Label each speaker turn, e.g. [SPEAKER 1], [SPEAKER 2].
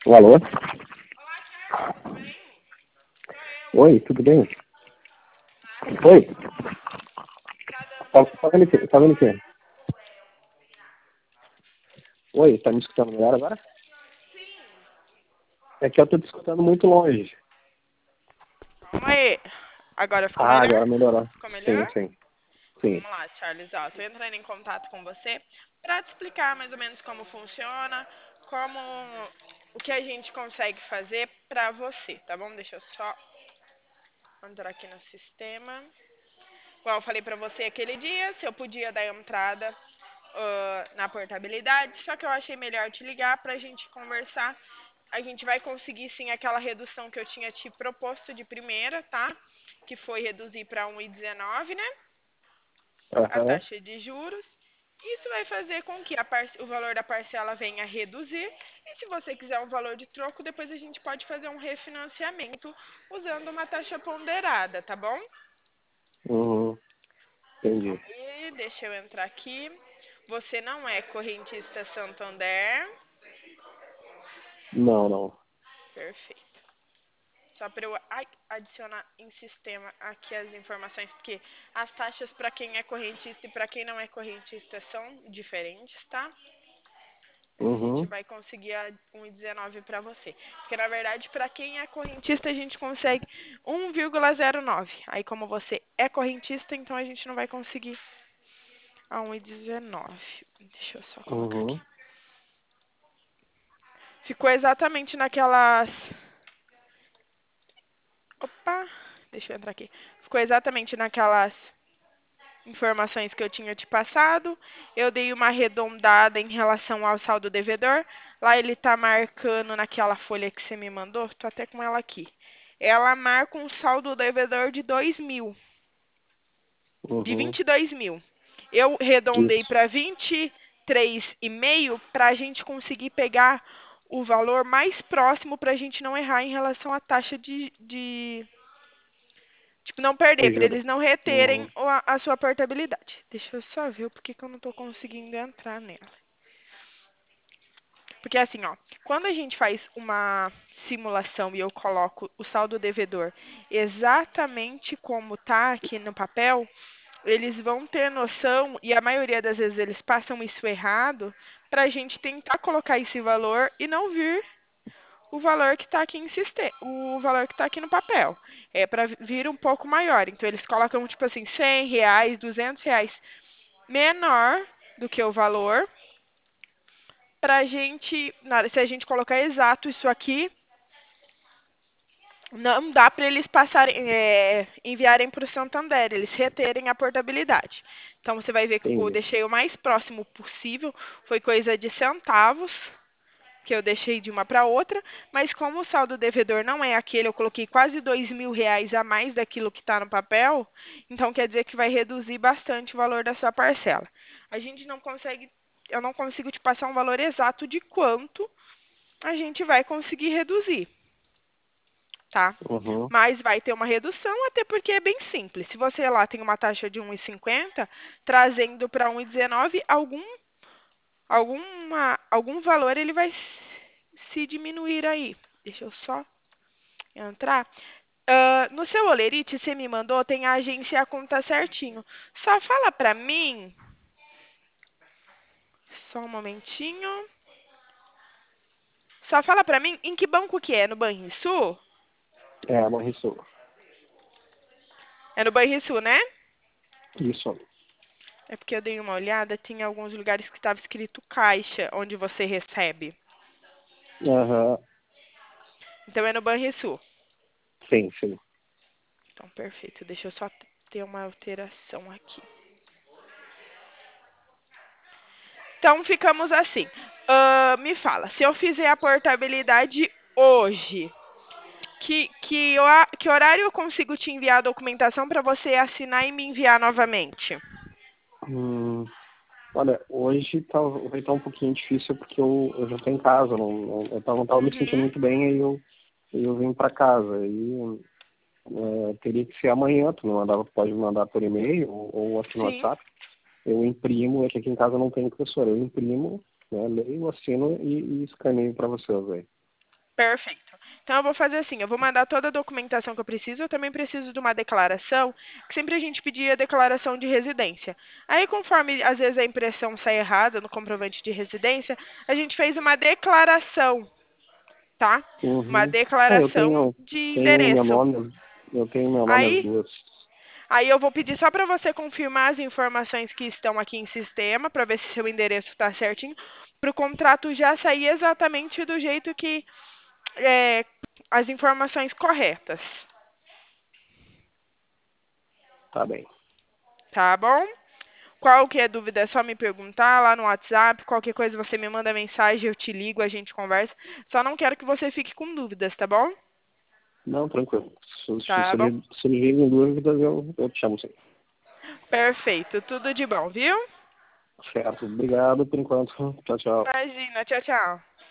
[SPEAKER 1] Alô?
[SPEAKER 2] Olá, Thiago, tudo bem? Sou eu.
[SPEAKER 1] Oi, tudo bem?
[SPEAKER 2] Nada.
[SPEAKER 1] Oi?
[SPEAKER 2] Tá dando pra
[SPEAKER 1] Tá,
[SPEAKER 2] me
[SPEAKER 1] tá vendo
[SPEAKER 2] ouvir
[SPEAKER 1] aqui? Tá vendo aqui?
[SPEAKER 2] agora?
[SPEAKER 1] Oi, tá me escutando melhor agora?
[SPEAKER 2] Sim.
[SPEAKER 1] É que eu tô te escutando muito longe.
[SPEAKER 2] Calma aí. Agora ficou
[SPEAKER 1] Ah,
[SPEAKER 2] melhor?
[SPEAKER 1] agora melhorou.
[SPEAKER 2] Ficou
[SPEAKER 1] Sim,
[SPEAKER 2] melhor?
[SPEAKER 1] sim,
[SPEAKER 2] Então
[SPEAKER 1] sim.
[SPEAKER 2] vamos lá, Charles. Ó, tô entrando em contato com você pra te explicar mais ou menos como funciona, como o que a gente consegue fazer pra você, tá bom? Deixa eu só entrar aqui no sistema. Igual eu falei pra você aquele dia, se eu podia dar entrada na portabilidade, só que eu achei melhor te ligar pra gente conversar. A gente vai conseguir sim aquela redução que eu tinha te proposto de primeira, tá? Que foi reduzir para 1,19, né? A
[SPEAKER 1] Aham.
[SPEAKER 2] taxa de juros. Isso vai fazer com que o valor da parcela venha a reduzir. E se você quiser um valor de troco, depois a gente pode fazer um refinanciamento usando uma taxa ponderada, tá bom?
[SPEAKER 1] Uhum. Entendi.
[SPEAKER 2] E deixa eu entrar aqui. Você não é correntista Santander.
[SPEAKER 1] Não, não.
[SPEAKER 2] Perfeito. Só para eu adicionar em sistema aqui as informações, porque as taxas para quem é correntista e para quem não é correntista são diferentes, tá? A gente
[SPEAKER 1] Uhum.
[SPEAKER 2] vai conseguir a 1,19 para você. Porque na verdade, para quem é correntista, a gente consegue 1,09. Aí como você é correntista, então a gente não vai conseguir a 1,19. Deixa eu só colocar aqui.
[SPEAKER 1] Uhum.
[SPEAKER 2] Ficou exatamente naquelas. Opa! Deixa eu entrar aqui. Ficou exatamente naquelas informações que eu tinha te passado. Eu dei uma arredondada em relação ao saldo devedor. Lá ele tá marcando naquela folha que você me mandou. Tô até com ela aqui. Ela marca um saldo devedor de 2.000, de
[SPEAKER 1] Uhum.
[SPEAKER 2] 22 mil. Eu arredondei
[SPEAKER 1] Isso.
[SPEAKER 2] para 23,5 para a gente conseguir pegar o valor mais próximo para a gente não errar em relação à taxa de tipo, não perder,
[SPEAKER 1] De
[SPEAKER 2] para
[SPEAKER 1] juros.
[SPEAKER 2] eles não reterem
[SPEAKER 1] Uhum.
[SPEAKER 2] a sua portabilidade. Deixa eu só ver porque que eu não estou conseguindo entrar nela. Porque assim, ó, quando a gente faz uma simulação e eu coloco o saldo devedor exatamente como tá aqui no papel, eles vão ter noção, e a maioria das vezes eles passam isso errado, para a gente tentar colocar esse valor e não vir o valor que está aqui em sistema, o valor que está aqui no papel. É para vir um pouco maior. Então eles colocam tipo assim, R$ 100, R$ 200 menor do que o valor. Pra gente, se a gente colocar exato isso aqui, não dá para eles passarem, enviarem para o Santander, eles reterem a portabilidade. Então você vai ver que eu
[SPEAKER 1] Entendi.
[SPEAKER 2] deixei o mais próximo possível, foi coisa de centavos, que eu deixei de uma para outra, mas como o saldo devedor não é aquele, eu coloquei quase R$ 2.000 a mais daquilo que está no papel, então quer dizer que vai reduzir bastante o valor da sua parcela. A gente não consegue, eu não consigo te passar um valor exato de quanto a gente vai conseguir reduzir, tá?
[SPEAKER 1] Uhum.
[SPEAKER 2] Mas vai ter uma redução, até porque é bem simples. Se você lá tem uma taxa de 1,50, trazendo para 1,19, algum valor ele vai se diminuir aí. Deixa eu só entrar. No seu Olerite, você me mandou, tem a agência e a conta certinho. Só fala pra mim, só um momentinho. Só fala pra mim em que banco que é, no Banrisul?
[SPEAKER 1] É, a Banrisul.
[SPEAKER 2] É no Banrisul, né?
[SPEAKER 1] Isso.
[SPEAKER 2] É porque eu dei uma olhada, tinha alguns lugares que estava escrito caixa, onde você recebe.
[SPEAKER 1] Aham.
[SPEAKER 2] Então é no Banrisul.
[SPEAKER 1] Sim, sim.
[SPEAKER 2] Então, perfeito. Deixa eu só ter uma alteração aqui. Então, ficamos assim. Me fala, se eu fizer a portabilidade hoje, que horário eu consigo te enviar a documentação para você assinar e me enviar novamente?
[SPEAKER 1] Hum, olha, hoje vai estar um pouquinho difícil porque eu já estou em casa, não tava me sentindo
[SPEAKER 2] Uhum.
[SPEAKER 1] muito bem, aí eu vim para casa. E teria que ser amanhã, tu me mandava, pode me mandar por e-mail ou aqui no
[SPEAKER 2] Sim.
[SPEAKER 1] WhatsApp. Eu imprimo, é que aqui em casa não tem impressora, eu imprimo, né, leio, assino e escaneio para vocês aí.
[SPEAKER 2] Perfeito. Então eu vou fazer assim, eu vou mandar toda a documentação que eu preciso, eu também preciso de uma declaração, que sempre a gente pedia declaração de residência. Aí conforme às vezes a impressão sai errada no comprovante de residência, a gente fez uma declaração, tá? Uma
[SPEAKER 1] Uhum. Eu
[SPEAKER 2] declaração
[SPEAKER 1] tenho,
[SPEAKER 2] de
[SPEAKER 1] tenho meu
[SPEAKER 2] endereço.
[SPEAKER 1] nome, eu tenho meu nome as
[SPEAKER 2] Aí,
[SPEAKER 1] duas.
[SPEAKER 2] aí eu vou pedir só para você confirmar as informações que estão aqui em sistema, para ver se seu endereço está certinho, para o contrato já sair exatamente do jeito que é, as informações corretas,
[SPEAKER 1] Tá bem.
[SPEAKER 2] tá bom? Qualquer dúvida é só me perguntar lá no WhatsApp, qualquer coisa você me manda mensagem, eu te ligo, a gente conversa. Só não quero que você fique com dúvidas, tá bom?
[SPEAKER 1] Não, tranquilo. Se
[SPEAKER 2] Tá bom?
[SPEAKER 1] surgirem dúvidas, eu te chamo sim.
[SPEAKER 2] Perfeito, tudo de bom, viu?
[SPEAKER 1] Certo. Obrigado por enquanto. Tchau, tchau.
[SPEAKER 2] Imagina, tchau, tchau.